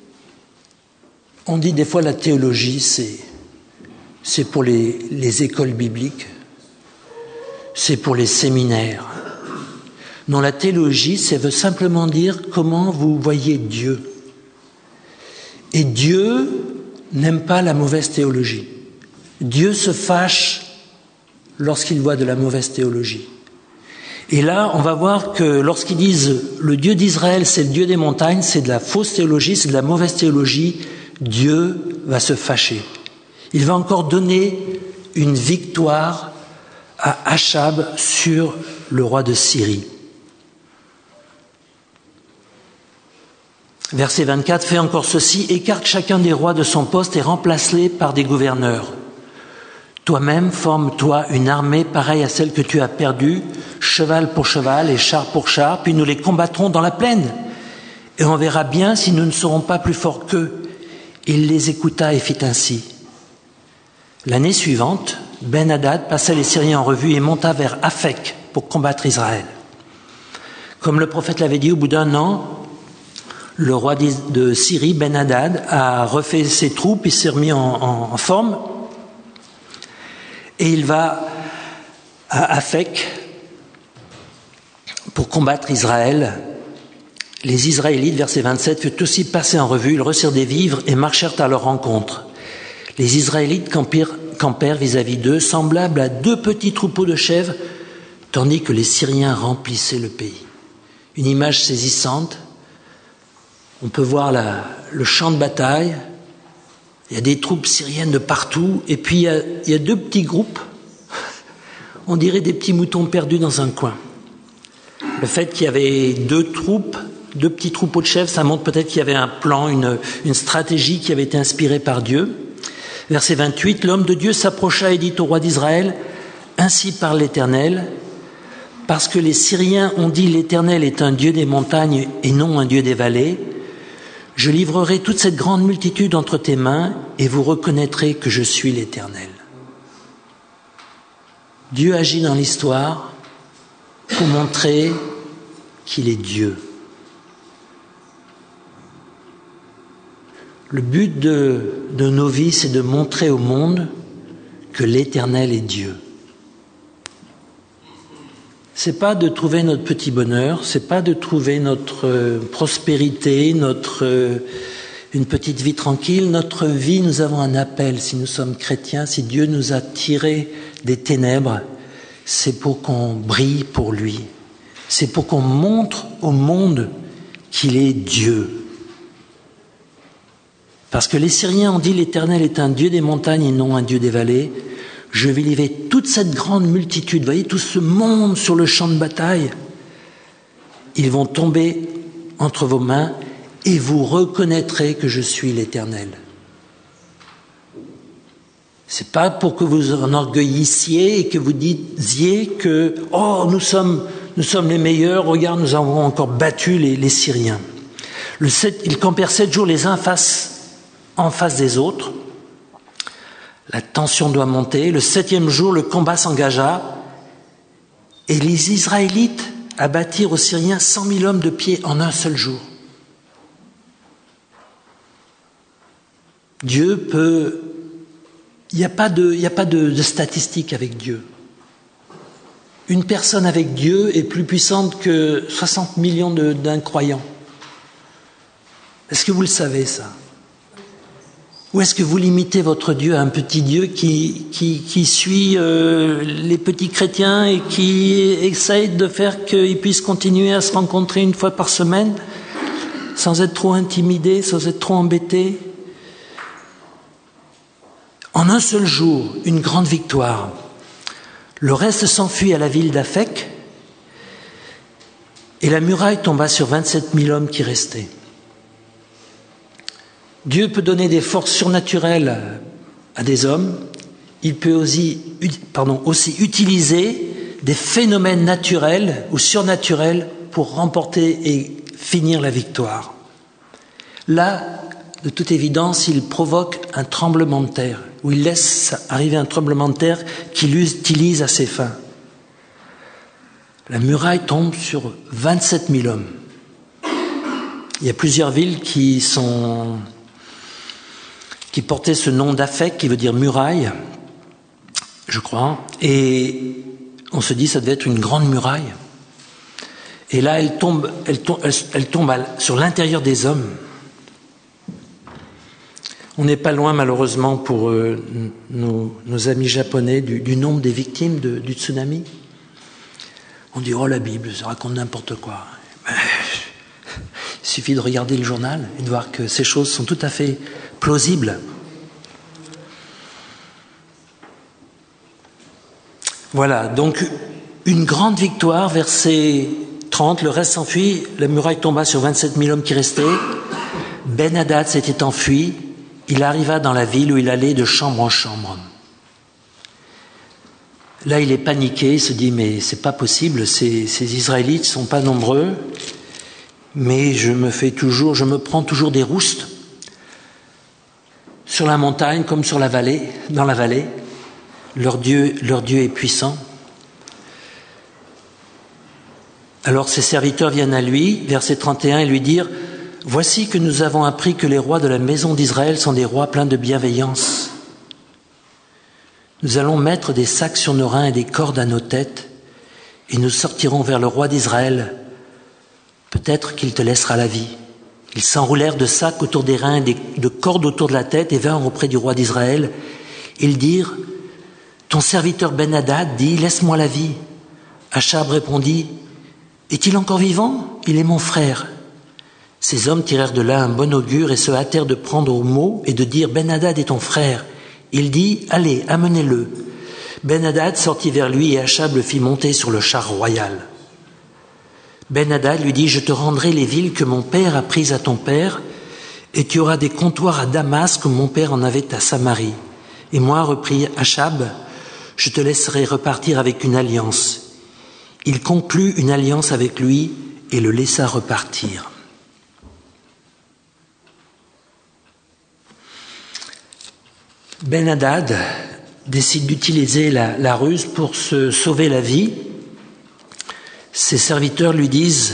on dit des fois la théologie, c'est pour les écoles bibliques, c'est pour les séminaires. Non, la théologie, ça veut simplement dire comment vous voyez Dieu. Et Dieu n'aime pas la mauvaise théologie. Dieu se fâche lorsqu'il voit de la mauvaise théologie. Et là, on va voir que lorsqu'ils disent le Dieu d'Israël, c'est le Dieu des montagnes, c'est de la fausse théologie, c'est de la mauvaise théologie, Dieu va se fâcher. Il va encore donner une victoire à Achab sur le roi de Syrie. Verset 24, fais encore ceci, écarte chacun des rois de son poste et remplace-les par des gouverneurs. Toi-même, forme-toi une armée pareille à celle que tu as perdue, cheval pour cheval et char pour char, puis nous les combattrons dans la plaine. Et on verra bien si nous ne serons pas plus forts qu'eux. Il les écouta et fit ainsi. L'année suivante, Ben-Hadad passa les Syriens en revue et monta vers Aphek pour combattre Israël. Comme le prophète l'avait dit, au bout d'un an, le roi de Syrie, Ben-Hadad, a refait ses troupes, il s'est remis en forme, et il va à Aphek pour combattre Israël. Les Israélites, verset 27, furent aussi passés en revue, ils reçurent des vivres et marchèrent à leur rencontre. Les Israélites campèrent vis-à-vis d'eux, semblables à 2 petits troupeaux de chèvres, tandis que les Syriens remplissaient le pays. Une image saisissante. On peut voir le champ de bataille. Il y a des troupes syriennes de partout. Et puis il y a 2 petits groupes. On dirait des petits moutons perdus dans un coin. Le fait qu'il y avait 2 petits troupeaux de chèvres, ça montre peut-être qu'il y avait un plan, une stratégie qui avait été inspirée par Dieu. Verset 28, l'homme de Dieu s'approcha et dit au roi d'Israël, « Ainsi parle l'Éternel, parce que les Syriens ont dit l'Éternel est un Dieu des montagnes et non un Dieu des vallées, je livrerai toute cette grande multitude entre tes mains et vous reconnaîtrez que je suis l'Éternel. » Dieu agit dans l'histoire pour montrer qu'il est Dieu. Le but de nos vies, c'est de montrer au monde que l'Éternel est Dieu. C'est pas de trouver notre petit bonheur, c'est pas de trouver notre prospérité, une petite vie tranquille. Notre vie, nous avons un appel. Si nous sommes chrétiens, si Dieu nous a tirés des ténèbres, c'est pour qu'on brille pour lui. C'est pour qu'on montre au monde qu'il est Dieu. Parce que les Syriens ont dit l'Éternel est un Dieu des montagnes et non un Dieu des vallées. Je vais livrer toute cette grande multitude, vous voyez, tout ce monde sur le champ de bataille. Ils vont tomber entre vos mains et vous reconnaîtrez que je suis l'Éternel. C'est pas pour que vous enorgueillissiez et que vous disiez que « Oh, nous sommes les meilleurs, regarde, nous avons encore battu les Syriens. » Ils campèrent 7 jours les uns en face des autres. La tension doit monter. Le 7e jour, le combat s'engagea et les Israélites abattirent aux Syriens 100 000 hommes de pied en un seul jour. Dieu peut... Il n'y a pas de statistiques avec Dieu. Une personne avec Dieu est plus puissante que 60 millions d'incroyants. Est-ce que vous le savez, ça ? Ou est-ce que vous limitez votre Dieu à un petit Dieu qui suit les petits chrétiens et qui essaye de faire qu'ils puissent continuer à se rencontrer une fois par semaine sans être trop intimidés, sans être trop embêtés ? En un seul jour, une grande victoire. Le reste s'enfuit à la ville d'Aphek et la muraille tomba sur 27 000 hommes qui restaient. Dieu peut donner des forces surnaturelles à des hommes. Il peut aussi utiliser des phénomènes naturels ou surnaturels pour remporter et finir la victoire. Là, de toute évidence, il provoque un tremblement de terre, ou il laisse arriver un tremblement de terre qu'il utilise à ses fins. La muraille tombe sur 27 000 hommes. Il y a plusieurs villes qui portaient ce nom d'Aphek, qui veut dire muraille, je crois, et on se dit ça devait être une grande muraille. Et là, elle tombe sur l'intérieur des hommes. On n'est pas loin, malheureusement, pour nos amis japonais, du nombre des victimes du tsunami. On dit, oh, la Bible, ça raconte n'importe quoi. Il suffit de regarder le journal et de voir que ces choses sont tout à fait plausibles. Voilà, donc une grande victoire, verset 30, le reste s'enfuit, la muraille tomba sur 27 000 hommes qui restaient. Ben-Hadad s'était enfui, il arriva dans la ville où il allait de chambre en chambre. Là, il est paniqué, il se dit, mais c'est pas possible, ces Israélites sont pas nombreux, mais je me prends toujours des roustes sur la montagne comme dans la vallée. Leur Dieu est puissant. Alors ses serviteurs viennent à lui, verset 31, et lui dire « Voici que nous avons appris que les rois de la maison d'Israël sont des rois pleins de bienveillance. Nous allons mettre des sacs sur nos reins et des cordes à nos têtes, et nous sortirons vers le roi d'Israël. Peut-être qu'il te laissera la vie. » Ils s'enroulèrent de sacs autour des reins et de cordes autour de la tête et vinrent auprès du roi d'Israël. Ils dirent « Ton serviteur Ben-Hadad dit, laisse-moi la vie. » Achab répondit « Est-il encore vivant ? Il est mon frère. » Ces hommes tirèrent de là un bon augure et se hâtèrent de prendre au mot et de dire « Ben-Hadad est ton frère. » Il dit « Allez, amenez-le. » Ben-Hadad sortit vers lui et Achab le fit monter sur le char royal. Ben-Hadad lui dit « Je te rendrai les villes que mon père a prises à ton père, et tu auras des comptoirs à Damas comme mon père en avait à Samarie. Et moi, reprit Achab, je te laisserai repartir avec une alliance. » Il conclut une alliance avec lui et le laissa repartir. Ben-Hadad décide d'utiliser la ruse pour se sauver la vie. Ses serviteurs lui disent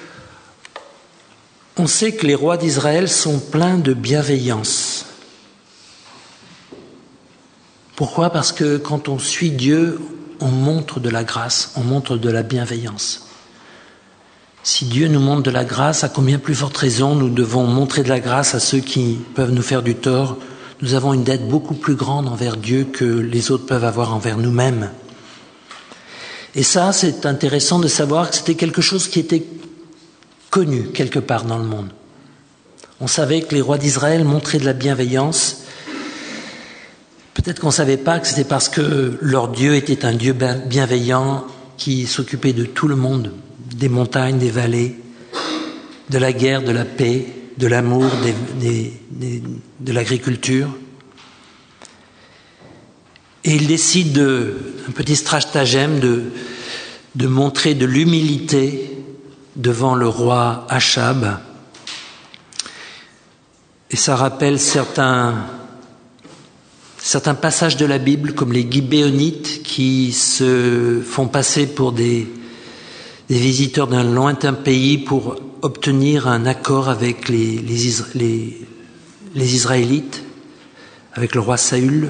« On sait que les rois d'Israël sont pleins de bienveillance. » Pourquoi ? Parce que quand on suit Dieu, on montre de la grâce, on montre de la bienveillance. Si Dieu nous montre de la grâce, à combien plus forte raison nous devons montrer de la grâce à ceux qui peuvent nous faire du tort. Nous avons une dette beaucoup plus grande envers Dieu que les autres peuvent avoir envers nous-mêmes. Et ça, c'est intéressant de savoir que c'était quelque chose qui était connu quelque part dans le monde. On savait que les rois d'Israël montraient de la bienveillance. Peut-être qu'on ne savait pas que c'était parce que leur Dieu était un Dieu bienveillant qui s'occupait de tout le monde, des montagnes, des vallées, de la guerre, de la paix, de l'amour, de l'agriculture. Et il décide un petit stratagème de montrer de l'humilité devant le roi Achab. Et ça rappelle certains passages de la Bible, comme les Gibéonites qui se font passer pour des visiteurs d'un lointain pays pour obtenir un accord avec les Israélites, avec le roi Saül.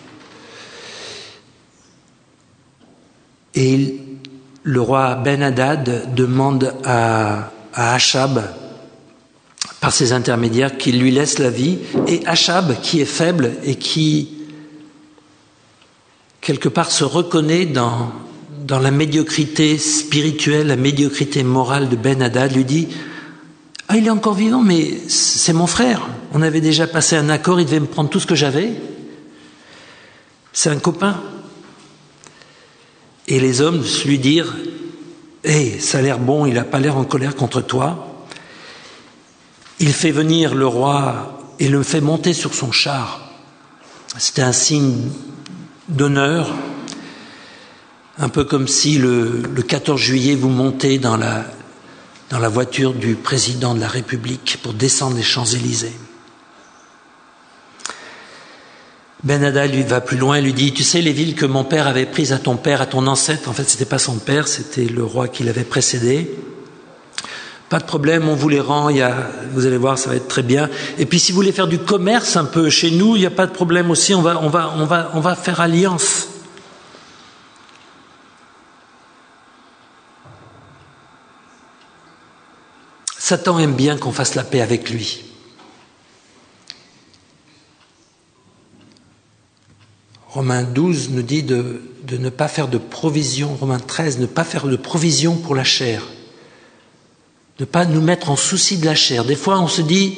Et le roi Ben-Hadad demande à Achab, par ses intermédiaires, qu'il lui laisse la vie. Et Achab, qui est faible et qui, quelque part, se reconnaît dans la médiocrité spirituelle, la médiocrité morale de Ben-Hadad, lui dit « Ah, il est encore vivant, mais c'est mon frère. On avait déjà passé un accord, il devait me prendre tout ce que j'avais. C'est un copain. » Et les hommes lui dirent « Hey, ça a l'air bon, il n'a pas l'air en colère contre toi. » Il fait venir le roi et le fait monter sur son char. C'était un signe d'honneur, un peu comme si le 14 juillet vous montez dans la voiture du président de la République pour descendre les Champs-Élysées. Ben-Hadad lui va plus loin et lui dit « Tu sais, les villes que mon père avait prises à ton père, à ton ancêtre, en fait, c'était pas son père, c'était le roi qui l'avait précédé. Pas de problème, on vous les rend, vous allez voir, ça va être très bien. Et puis si vous voulez faire du commerce un peu chez nous, il n'y a pas de problème aussi, on va faire alliance. » Satan aime bien qu'on fasse la paix avec lui. Romains 12 nous dit de ne pas faire de provision, Romains 13, ne pas faire de provision pour la chair. Ne pas nous mettre en souci de la chair. Des fois, on se dit,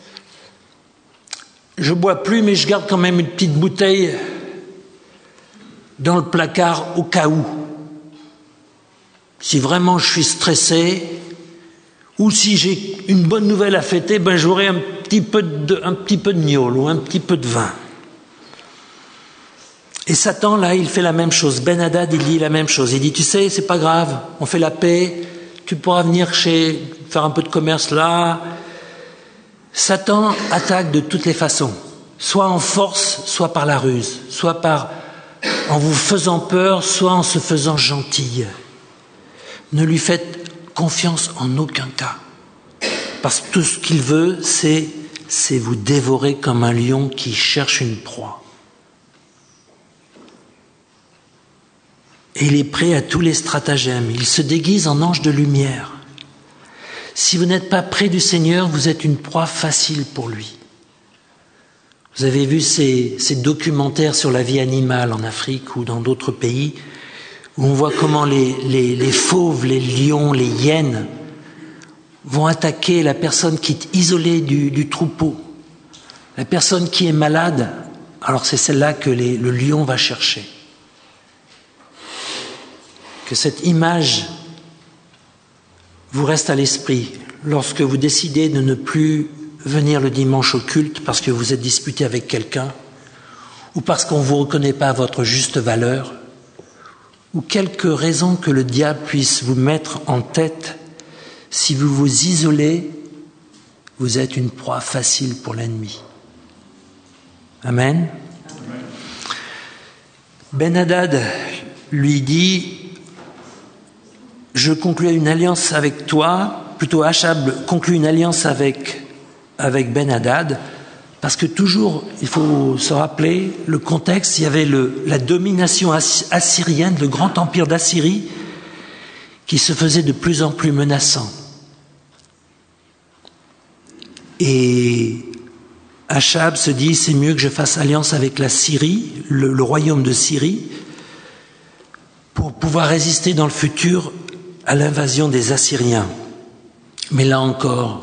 je bois plus, mais je garde quand même une petite bouteille dans le placard au cas où. Si vraiment je suis stressé, ou si j'ai une bonne nouvelle à fêter, j'aurai petit peu de gnôle ou un petit peu de vin. Et Satan, là, il fait la même chose. Ben-Hadad, il dit la même chose. Il dit, tu sais, c'est pas grave, on fait la paix, tu pourras venir faire un peu de commerce là. Satan attaque de toutes les façons, soit en force, soit par la ruse, soit en vous faisant peur, soit en se faisant gentil. Ne lui faites confiance en aucun cas. Parce que tout ce qu'il veut, c'est vous dévorer comme un lion qui cherche une proie. Et il est prêt à tous les stratagèmes. Il se déguise en ange de lumière. Si vous n'êtes pas près du Seigneur, vous êtes une proie facile pour lui. Vous avez vu ces documentaires sur la vie animale en Afrique ou dans d'autres pays, où on voit comment les fauves, les lions, les hyènes vont attaquer la personne qui est isolée du troupeau. La personne qui est malade, alors c'est celle-là que le lion va chercher. Que cette image vous reste à l'esprit lorsque vous décidez de ne plus venir le dimanche au culte parce que vous êtes disputé avec quelqu'un ou parce qu'on ne vous reconnaît pas à votre juste valeur ou quelque raison que le diable puisse vous mettre en tête. Si vous vous isolez, vous êtes une proie facile pour l'ennemi. Amen. Ben-Hadad lui dit, je conclus une alliance avec toi, plutôt Achab conclut une alliance avec Ben-Hadad, parce que toujours, il faut se rappeler le contexte, il y avait la domination assyrienne, le grand empire d'Assyrie, qui se faisait de plus en plus menaçant. Et Achab se dit, c'est mieux que je fasse alliance avec la Syrie, le royaume de Syrie, pour pouvoir résister dans le futur à l'invasion des Assyriens. Mais là encore,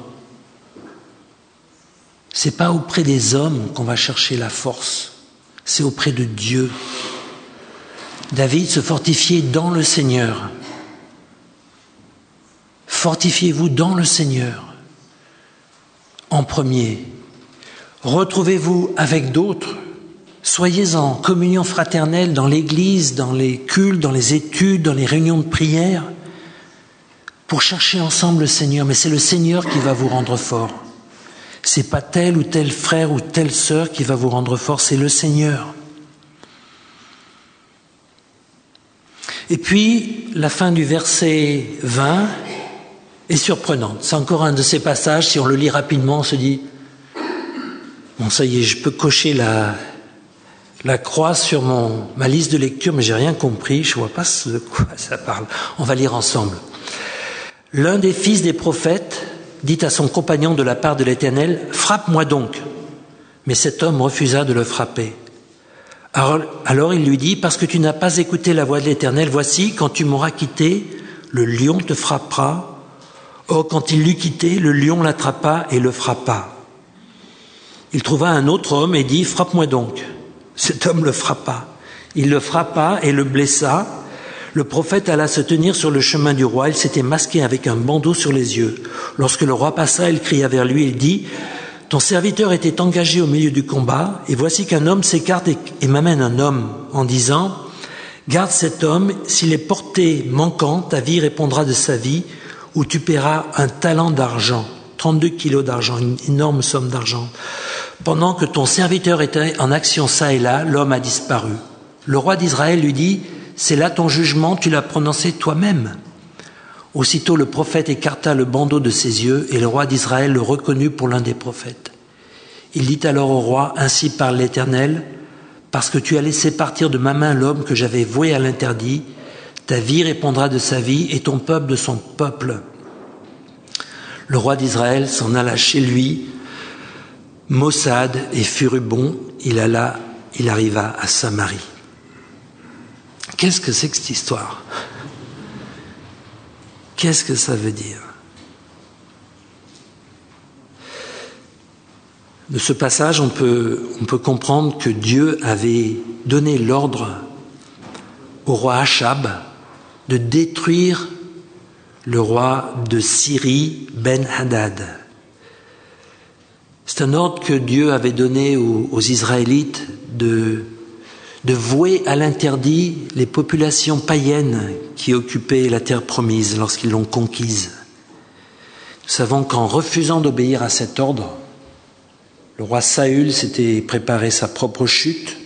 c'est pas auprès des hommes qu'on va chercher la force, c'est auprès de Dieu. David se fortifiait dans le Seigneur. Fortifiez-vous dans le Seigneur en premier. Retrouvez-vous avec d'autres. Soyez en communion fraternelle dans l'église, dans les cultes, dans les études, dans les réunions de prière, pour chercher ensemble le Seigneur. Mais c'est le Seigneur qui va vous rendre fort. C'est pas tel ou tel frère ou telle sœur qui va vous rendre fort, c'est le Seigneur. Et puis, la fin du verset 20 est surprenante. C'est encore un de ces passages, si on le lit rapidement, on se dit « Bon, ça y est, je peux cocher la croix sur ma liste de lecture, mais j'ai rien compris, je ne vois pas de quoi ça parle. » On va lire ensemble. « L'un des fils des prophètes dit à son compagnon de la part de l'Éternel, « Frappe-moi donc. » Mais cet homme refusa de le frapper. Alors il lui dit, « Parce que tu n'as pas écouté la voix de l'Éternel, voici, quand tu m'auras quitté, le lion te frappera. Or, quand il l'eut quitté, le lion l'attrapa et le frappa. Il trouva un autre homme et dit, « Frappe-moi donc. » Cet homme le frappa. Il le frappa et le blessa. Le prophète alla se tenir sur le chemin du roi. Il s'était masqué avec un bandeau sur les yeux. Lorsque le roi passa, il cria vers lui, il dit, « Ton serviteur était engagé au milieu du combat, et voici qu'un homme s'écarte et m'amène un homme, en disant, « Garde cet homme, s'il est porté manquant, ta vie répondra de sa vie, ou tu paieras un talent d'argent, 32 kilos d'argent, une énorme somme d'argent. Pendant que ton serviteur était en action çà et là, l'homme a disparu. Le roi d'Israël lui dit, « C'est là ton jugement, tu l'as prononcé toi-même. » Aussitôt le prophète écarta le bandeau de ses yeux, et le roi d'Israël le reconnut pour l'un des prophètes. Il dit alors au roi, « Ainsi parle l'Éternel, parce que tu as laissé partir de ma main l'homme que j'avais voué à l'interdit, ta vie répondra de sa vie, et ton peuple de son peuple. » Le roi d'Israël s'en alla chez lui, maussade et furibond, il arriva à Samarie. Qu'est-ce que c'est que cette histoire ? Qu'est-ce que ça veut dire ? De ce passage, on peut comprendre que Dieu avait donné l'ordre au roi Achab de détruire le roi de Syrie, Ben-Hadad. C'est un ordre que Dieu avait donné aux Israélites de vouer à l'interdit les populations païennes qui occupaient la terre promise lorsqu'ils l'ont conquise. Nous savons qu'en refusant d'obéir à cet ordre, le roi Saül s'était préparé sa propre chute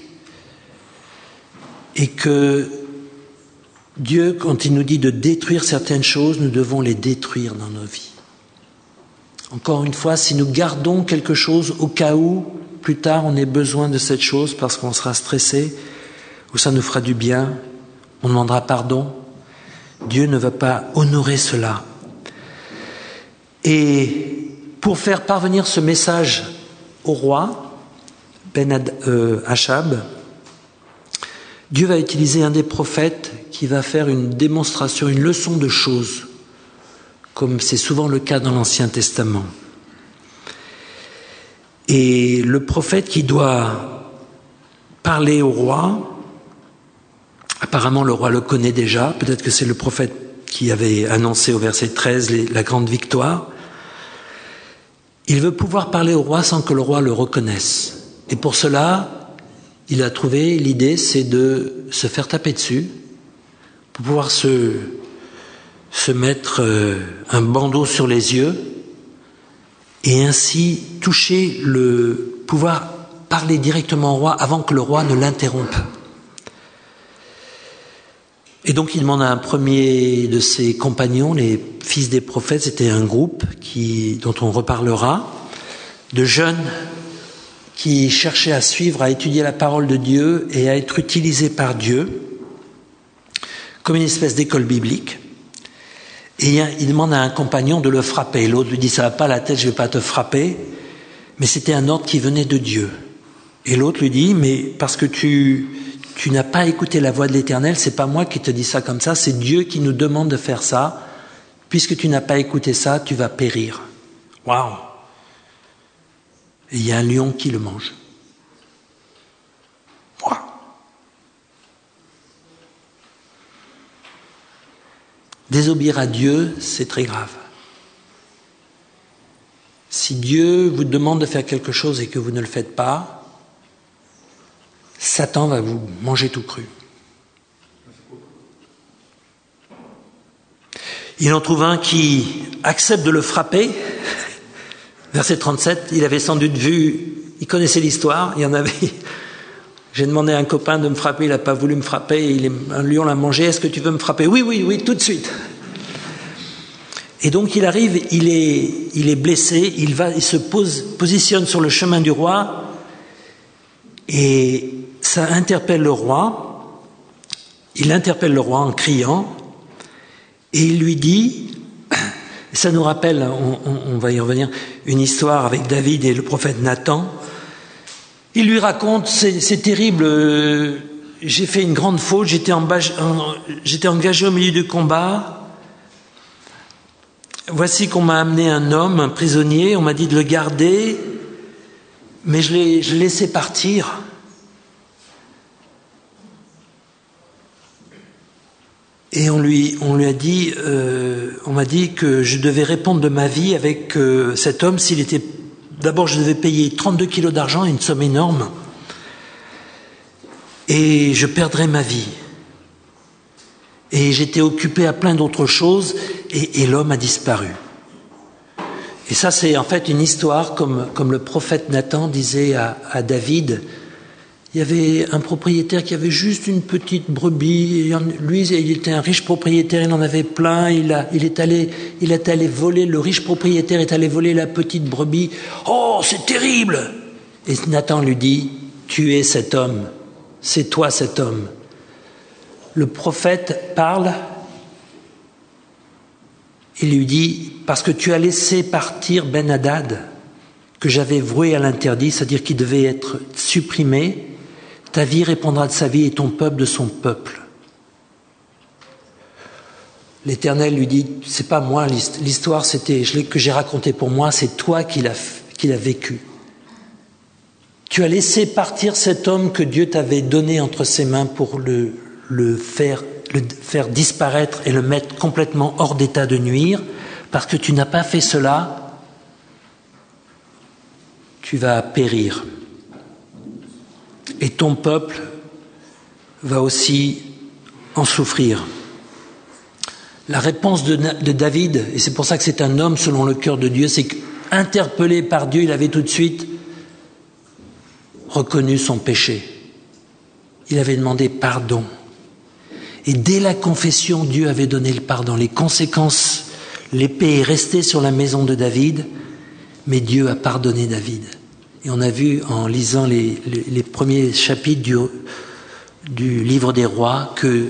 et que Dieu, quand il nous dit de détruire certaines choses, nous devons les détruire dans nos vies. Encore une fois, si nous gardons quelque chose au cas où, plus tard, on ait besoin de cette chose parce qu'on sera stressé ou ça nous fera du bien, on demandera pardon, Dieu ne va pas honorer cela. Et pour faire parvenir ce message au roi, Achab, Dieu va utiliser un des prophètes qui va faire une démonstration, une leçon de choses, comme c'est souvent le cas dans l'Ancien Testament. Et le prophète qui doit parler au roi, apparemment le roi le connaît déjà, peut-être que c'est le prophète qui avait annoncé au verset 13 la grande victoire. Il veut pouvoir parler au roi sans que le roi le reconnaisse. Et pour cela, il a trouvé l'idée, c'est de se faire taper dessus, pour pouvoir se mettre un bandeau sur les yeux et ainsi pouvoir parler directement au roi avant que le roi ne l'interrompe. Et donc il demande à un premier de ses compagnons, les fils des prophètes, c'était un groupe dont on reparlera, de jeunes qui cherchaient à suivre, à étudier la parole de Dieu et à être utilisés par Dieu comme une espèce d'école biblique. Et il demande à un compagnon de le frapper. L'autre lui dit, ça va pas la tête, je vais pas te frapper. Mais c'était un ordre qui venait de Dieu. Et l'autre lui dit, mais parce que tu n'as pas écouté la voix de l'Éternel, c'est pas moi qui te dis ça comme ça, c'est Dieu qui nous demande de faire ça. Puisque tu n'as pas écouté ça, tu vas périr. Waouh! Et il y a un lion qui le mange. Waouh! Désobéir à Dieu, c'est très grave. Si Dieu vous demande de faire quelque chose et que vous ne le faites pas, Satan va vous manger tout cru. Il en trouve un qui accepte de le frapper. Verset 37, il avait sans doute vu, il connaissait l'histoire, il y en avait. J'ai demandé à un copain de me frapper, il n'a pas voulu me frapper, un lion l'a mangé, est-ce que tu veux me frapper ? Oui, tout de suite. Et donc il arrive, il est blessé, il se positionne sur le chemin du roi, et ça interpelle le roi. Il interpelle le roi en criant, et il lui dit, ça nous rappelle, on va y revenir, une histoire avec David et le prophète Nathan. Il lui raconte, c'est terrible, j'ai fait une grande faute, j'étais engagé au milieu du combat. Voici qu'on m'a amené un homme, un prisonnier, on m'a dit de le garder, mais je l'ai laissé partir. Et on lui a dit, on m'a dit que je devais répondre de ma vie avec cet homme s'il était. D'abord, je devais payer 32 kilos d'argent, une somme énorme, et je perdrais ma vie. Et j'étais occupé à plein d'autres choses, et l'homme a disparu. Et ça, c'est en fait une histoire comme le prophète Nathan disait à David. Il y avait un propriétaire qui avait juste une petite brebis. Lui, il était un riche propriétaire, il en avait plein. Il est allé voler, le riche propriétaire est allé voler la petite brebis. Oh, c'est terrible! Et Nathan lui dit, tu es cet homme, c'est toi cet homme. Le prophète parle, il lui dit, parce que tu as laissé partir Ben-Hadad, que j'avais voué à l'interdit, c'est-à-dire qu'il devait être supprimé, ta vie répondra de sa vie et ton peuple de son peuple. L'Éternel lui dit, c'est pas moi, l'histoire que j'ai racontée pour moi, c'est toi qui l'as vécu. Tu as laissé partir cet homme que Dieu t'avait donné entre ses mains pour le faire disparaître et le mettre complètement hors d'état de nuire, parce que tu n'as pas fait cela. tu vas périr. Et ton peuple va aussi en souffrir. La réponse de David, et c'est pour ça que c'est un homme selon le cœur de Dieu, c'est qu'interpellé par Dieu, il avait tout de suite reconnu son péché. Il avait demandé pardon. Et dès la confession, Dieu avait donné le pardon. Les conséquences, l'épée est restée sur la maison de David, mais Dieu a pardonné David. Et on a vu en lisant les premiers chapitres du livre des rois que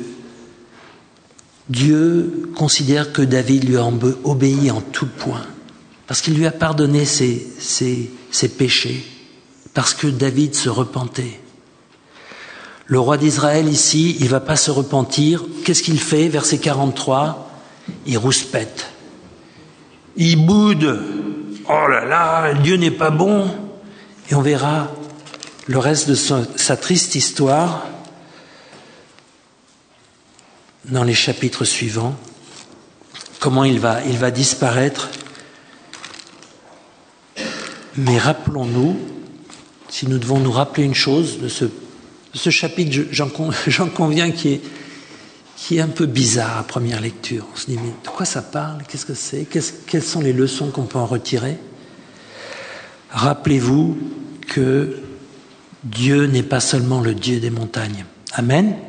Dieu considère que David lui a obéi en tout point, parce qu'il lui a pardonné ses péchés, parce que David se repentait. Le roi d'Israël ici, il ne va pas se repentir. Qu'est-ce qu'il fait? Verset 43, il rouspète. Il boude. Oh là là, Dieu n'est pas bon. Et on verra le reste de sa triste histoire dans les chapitres suivants. Comment il va disparaître. Mais rappelons-nous, si nous devons nous rappeler une chose de ce chapitre, j'en conviens, qui est un peu bizarre à première lecture. On se dit, mais de quoi ça parle? Qu'est-ce que c'est? Quelles sont les leçons qu'on peut en retirer? Rappelez-vous que Dieu n'est pas seulement le Dieu des montagnes. Amen.